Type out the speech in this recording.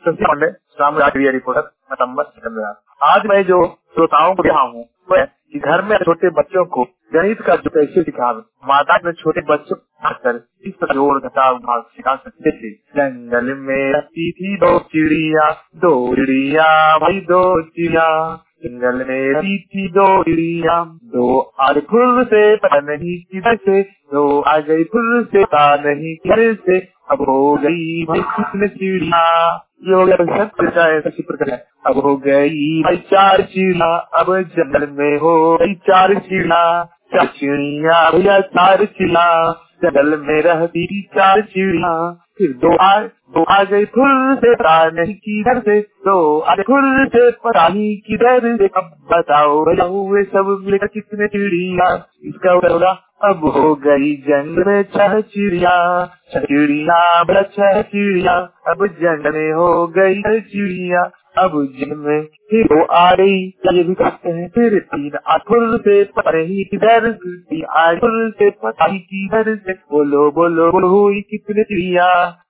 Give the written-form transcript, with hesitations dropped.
Pandey, Ramraj reporter, मतंबर सिकंदराबाद। आज मैं जो श्रोताओं को यहाँ हूँ वह कि घर में छोटे बच्चों को गणित का जो कैसे सिखावे, माता ने छोटे बच्चों को इस पर जोड़ घटाव भाग सिखा सकते थे। जंगल में रहती थी दो चिड़िया भाई दो चिड़िया, जंगल में रहती थी दो चिड़िया, दो आज फुल से पता नहीं किधर से, दो आ गई फुल से पता नहीं किधर से, अब हो गई भाई कितने चिड़िया, ये हो गया सत्य प्रकार है। अब हो गई भाई चार चिड़िया, अब जंगल में हो गई चार चिड़िया, चार चिड़िया भैया चार चिड़िया, जंगल में रहती थी चार चिड़िया, फिर दो आ गई फुल से पता नहीं किधर से, दो आ गई फुल से पता नहीं किधर से, अब बताओ भैया हुए सब मिलकर कितने चिड़िया, इसका उत्तर होगा अब हो गई जंगल में छह चिड़िया, छह चिड़िया, अब जंगल में हो गई छह चिड़िया, अब जिनमें फिर वो आ रही, ये भी कहते हैं फिर तीन आखुर से पता नहीं किधर, तीन आखुर से पता नहीं किधर से, बोलो बोलो बोलो हुई कितने चिड़िया।